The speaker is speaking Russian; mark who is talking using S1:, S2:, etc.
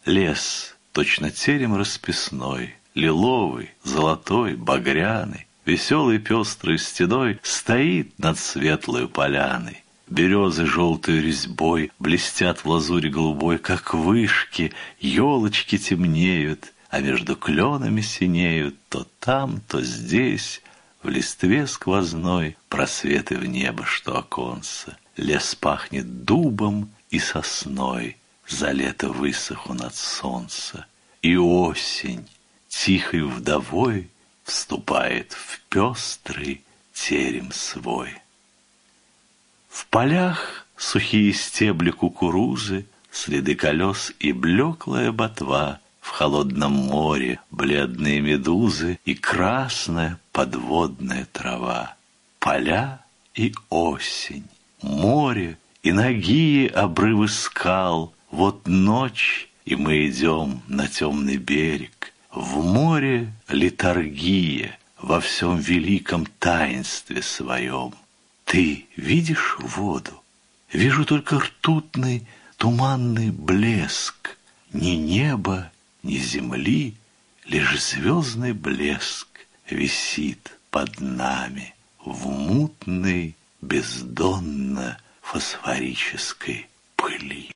S1: Лес, точно терем расписной, лиловый, золотой, багряный, веселый пестрой стеной стоит над светлою поляной. Березы желтой резьбой блестят в лазуре голубой, как вышки, елочки темнеют, а между кленами синеют то там, то здесь, в листве сквозной просветы в небо, что оконца. Лес пахнет дубом и сосной, за лето высох он от солнца. И осень, тихой вдовой, вступает в пестрый терем свой. В полях сухие стебли кукурузы, следы колес и блеклая ботва, в холодном море бледные медузы и красная подводная трава. Поля и осень, море и нагие обрывы скал. Вот ночь, и мы идем на темный берег. В море литургия во всем великом таинстве своем. Ты видишь воду? Вижу только ртутный туманный блеск. Ни неба, ни земли, лишь звездный блеск висит под нами в мутной, бездонно-фосфорической пыли.